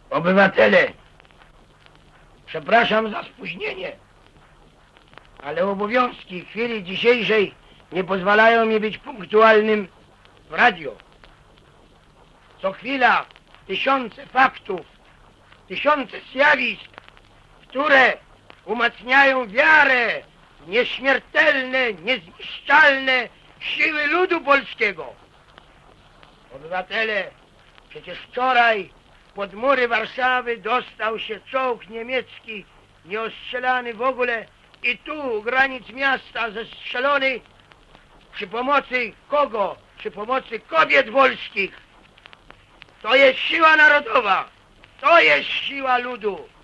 Obywatele, przepraszam za spóźnienie, ale obowiązki chwili dzisiejszej nie pozwalają mi być punktualnym w radio. Co chwila tysiące faktów, tysiące zjawisk, które umacniają wiarę w nieśmiertelne, niezniszczalne siły ludu polskiego. Obywatele, przecież wczoraj pod mury Warszawy dostał się czołg niemiecki, nieostrzelany w ogóle, i tu u granic miasta zestrzelony przy pomocy kogo? Przy pomocy kobiet polskich. To jest siła narodowa, to jest siła ludu.